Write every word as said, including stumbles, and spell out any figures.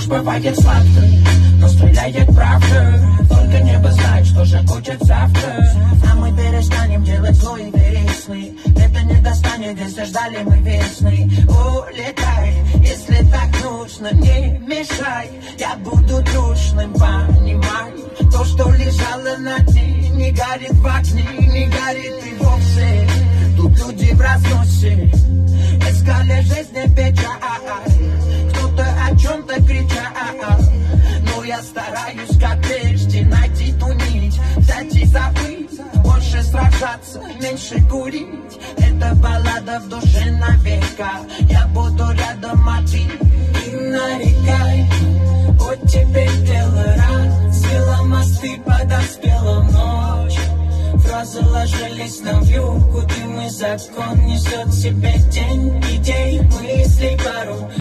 Ложь бывает сладкой, но стреляет правда. Только небо знает, что же будет завтра. А мы перестанем делать злой и вересный. Это не достанет, если ждали мы весны. Улетай, если так нужно, не мешай. Я буду трушным, понимай. То, что лежало на дне, не горит в огне, не горит и вовсе. Тут люди в разносе, искали жизни печаль. Кто-то о чем-то кричал, но я стараюсь как прежде найти ту нить, взять и забыть. Больше сражаться, меньше курить. Это баллада в душе на века. Я буду рядом один. И нарекай, вот теперь дело рад. Сила мосты подоспела ночь. Фразы ложились на вьюгу, дым и закон несет в себе тень идей, мыслей пару.